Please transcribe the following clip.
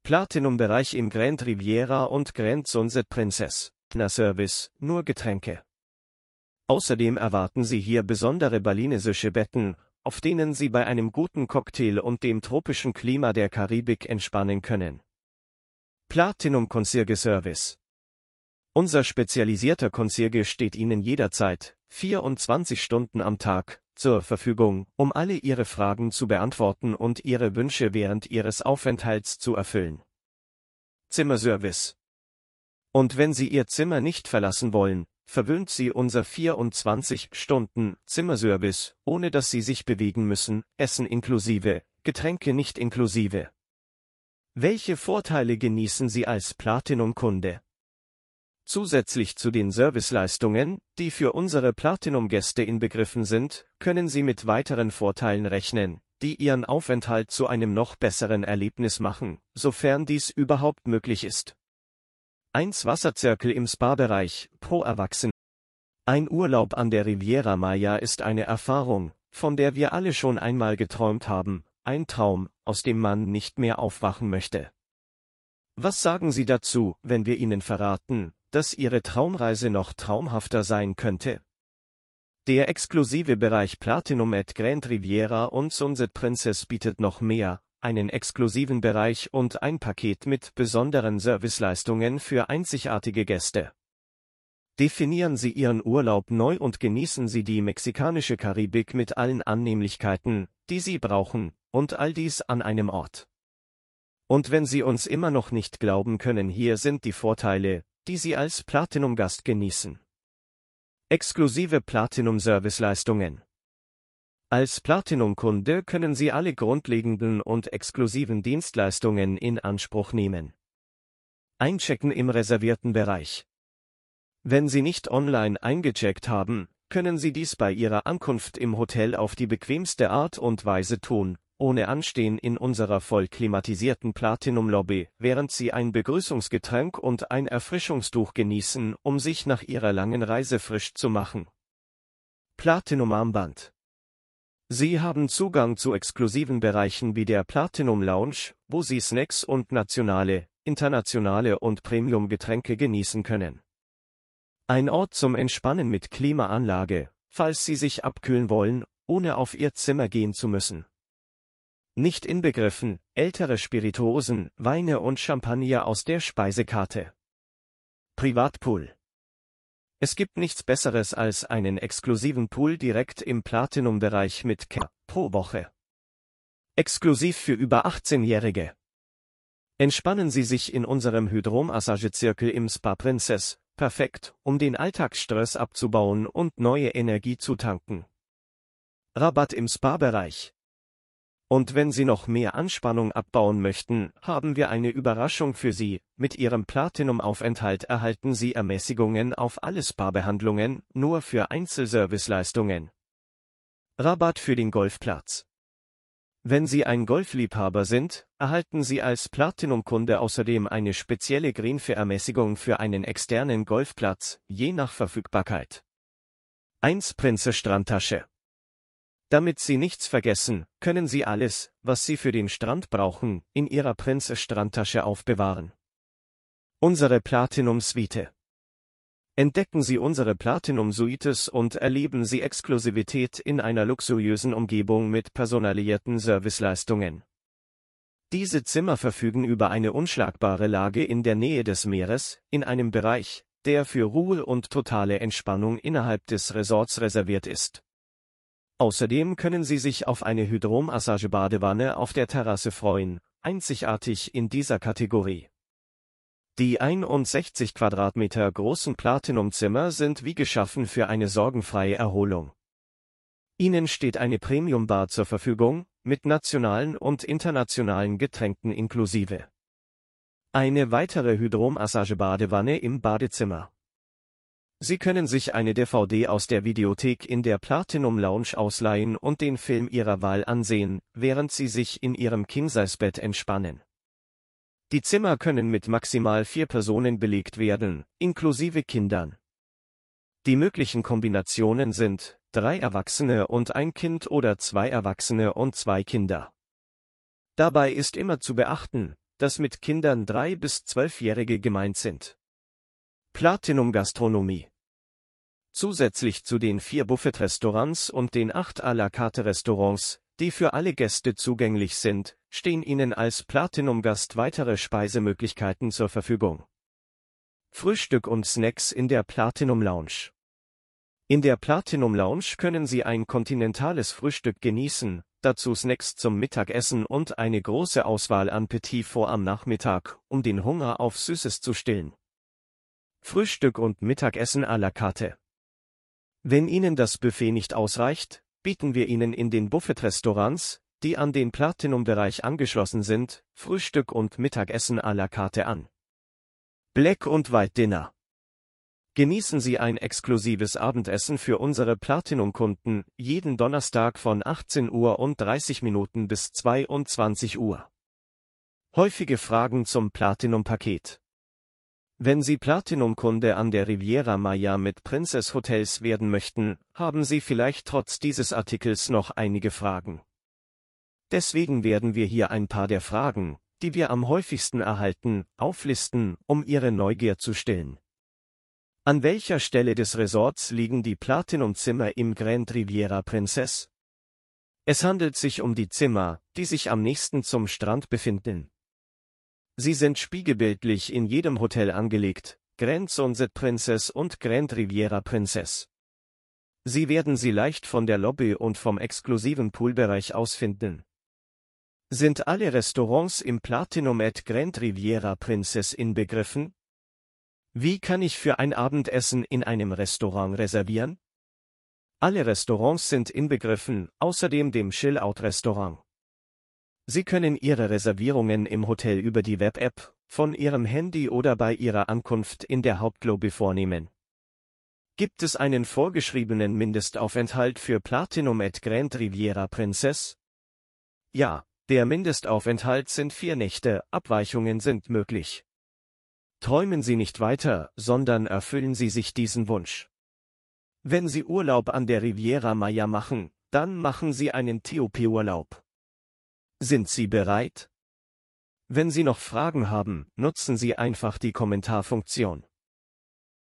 Platinum-Bereich im Grand Riviera und Grand Sunset Princess. Service, nur Getränke. Außerdem erwarten Sie hier besondere balinesische Betten, auf denen Sie bei einem guten Cocktail und dem tropischen Klima der Karibik entspannen können. Platinum Concierge Service. Unser spezialisierter Concierge steht Ihnen jederzeit, 24 Stunden am Tag, zur Verfügung, um alle Ihre Fragen zu beantworten und Ihre Wünsche während Ihres Aufenthalts zu erfüllen. Zimmerservice. Und wenn Sie Ihr Zimmer nicht verlassen wollen, verwöhnt Sie unser 24-Stunden-Zimmerservice, ohne dass Sie sich bewegen müssen, Essen inklusive, Getränke nicht inklusive. Welche Vorteile genießen Sie als Platinum-Kunde? Zusätzlich zu den Serviceleistungen, die für unsere Platinum-Gäste inbegriffen sind, können Sie mit weiteren Vorteilen rechnen, die Ihren Aufenthalt zu einem noch besseren Erlebnis machen, sofern dies überhaupt möglich ist. 1 Wasserzirkel im Spa-Bereich, pro Erwachsenen. Ein Urlaub an der Riviera Maya ist eine Erfahrung, von der wir alle schon einmal geträumt haben, ein Traum, aus dem man nicht mehr aufwachen möchte. Was sagen Sie dazu, wenn wir Ihnen verraten, dass Ihre Traumreise noch traumhafter sein könnte? Der exklusive Bereich Platinum at Grand Riviera und Sunset Princess bietet noch mehr, einen exklusiven Bereich und ein Paket mit besonderen Serviceleistungen für einzigartige Gäste. Definieren Sie Ihren Urlaub neu und genießen Sie die mexikanische Karibik mit allen Annehmlichkeiten, die Sie brauchen, und all dies an einem Ort. Und wenn Sie uns immer noch nicht glauben können, hier sind die Vorteile, die Sie als Platinum-Gast genießen. Exklusive Platinum-Serviceleistungen. Als Platinum-Kunde können Sie alle grundlegenden und exklusiven Dienstleistungen in Anspruch nehmen. Einchecken im reservierten Bereich. Wenn Sie nicht online eingecheckt haben, können Sie dies bei Ihrer Ankunft im Hotel auf die bequemste Art und Weise tun, ohne Anstehen in unserer voll klimatisierten Platinum-Lobby, während Sie ein Begrüßungsgetränk und ein Erfrischungstuch genießen, um sich nach Ihrer langen Reise frisch zu machen. Platinum-Armband. Sie haben Zugang zu exklusiven Bereichen wie der Platinum Lounge, wo Sie Snacks und nationale, internationale und Premium-Getränke genießen können. Ein Ort zum Entspannen mit Klimaanlage, falls Sie sich abkühlen wollen, ohne auf Ihr Zimmer gehen zu müssen. Nicht inbegriffen, ältere Spirituosen, Weine und Champagner aus der Speisekarte. Privatpool. Es gibt nichts Besseres als einen exklusiven Pool direkt im Platinum-Bereich mit Care pro Woche. Exklusiv für über 18-Jährige. Entspannen Sie sich in unserem Hydromassagezirkel im Spa Princess, perfekt, um den Alltagsstress abzubauen und neue Energie zu tanken. Rabatt im Spa-Bereich. Und wenn Sie noch mehr Anspannung abbauen möchten, haben wir eine Überraschung für Sie. Mit Ihrem Platinum-Aufenthalt erhalten Sie Ermäßigungen auf alle Spa-Behandlungen, nur für Einzelserviceleistungen. Rabatt für den Golfplatz. Wenn Sie ein Golfliebhaber sind, erhalten Sie als Platinum-Kunde außerdem eine spezielle Green-Fee-Ermäßigung für einen externen Golfplatz, je nach Verfügbarkeit. 1 Prinze Strandtasche. Damit Sie nichts vergessen, können Sie alles, was Sie für den Strand brauchen, in Ihrer Prinze Strandtasche aufbewahren. Unsere Platinum Suite. Entdecken Sie unsere Platinum Suites und erleben Sie Exklusivität in einer luxuriösen Umgebung mit personalisierten Serviceleistungen. Diese Zimmer verfügen über eine unschlagbare Lage in der Nähe des Meeres, in einem Bereich, der für Ruhe und totale Entspannung innerhalb des Resorts reserviert ist. Außerdem können Sie sich auf eine Hydromassage-Badewanne auf der Terrasse freuen, einzigartig in dieser Kategorie. Die 61 Quadratmeter großen Platinum-Zimmer sind wie geschaffen für eine sorgenfreie Erholung. Ihnen steht eine Premium-Bar zur Verfügung, mit nationalen und internationalen Getränken inklusive. Eine weitere Hydromassage-Badewanne im Badezimmer. Sie können sich eine DVD aus der Videothek in der Platinum Lounge ausleihen und den Film Ihrer Wahl ansehen, während Sie sich in Ihrem King-Size-Bett entspannen. Die Zimmer können mit maximal 4 Personen belegt werden, inklusive Kindern. Die möglichen Kombinationen sind 3 Erwachsene und ein Kind oder 2 Erwachsene und 2 Kinder. Dabei ist immer zu beachten, dass mit Kindern 3- bis 12-Jährige gemeint sind. Platinum Gastronomie. Zusätzlich zu den 4 Buffet-Restaurants und den 8 à la carte Restaurants, die für alle Gäste zugänglich sind, stehen Ihnen als Platinum-Gast weitere Speisemöglichkeiten zur Verfügung. Frühstück und Snacks in der Platinum Lounge. In der Platinum Lounge können Sie ein kontinentales Frühstück genießen, dazu Snacks zum Mittagessen und eine große Auswahl an Petit Four am Nachmittag, um den Hunger auf Süßes zu stillen. Frühstück und Mittagessen à la carte. Wenn Ihnen das Buffet nicht ausreicht, bieten wir Ihnen in den Buffet-Restaurants, die an den Platinum-Bereich angeschlossen sind, Frühstück und Mittagessen à la carte an. Black und White Dinner. Genießen Sie ein exklusives Abendessen für unsere Platinum-Kunden, jeden Donnerstag von 18:30 Uhr bis 22 Uhr. Häufige Fragen zum Platinum-Paket. Wenn Sie Platinum-Kunde an der Riviera Maya mit Princess Hotels werden möchten, haben Sie vielleicht trotz dieses Artikels noch einige Fragen. Deswegen werden wir hier ein paar der Fragen, die wir am häufigsten erhalten, auflisten, um Ihre Neugier zu stillen. An welcher Stelle des Resorts liegen die Platinum-Zimmer im Grand Riviera Princess? Es handelt sich um die Zimmer, die sich am nächsten zum Strand befinden. Sie sind spiegelbildlich in jedem Hotel angelegt, Grand Sunset Princess und Grand Riviera Princess. Sie werden sie leicht von der Lobby und vom exklusiven Poolbereich aus finden. Sind alle Restaurants im Platinum at Grand Riviera Princess inbegriffen? Wie kann ich für ein Abendessen in einem Restaurant reservieren? Alle Restaurants sind inbegriffen, außerdem dem Chill-Out-Restaurant. Sie können Ihre Reservierungen im Hotel über die Web-App, von Ihrem Handy oder bei Ihrer Ankunft in der Hauptlobby vornehmen. Gibt es einen vorgeschriebenen Mindestaufenthalt für Platinum at Grand Riviera Princess? Ja, der Mindestaufenthalt sind 4 Nächte, Abweichungen sind möglich. Träumen Sie nicht weiter, sondern erfüllen Sie sich diesen Wunsch. Wenn Sie Urlaub an der Riviera Maya machen, dann machen Sie einen TOP-Urlaub. Sind Sie bereit? Wenn Sie noch Fragen haben, nutzen Sie einfach die Kommentarfunktion.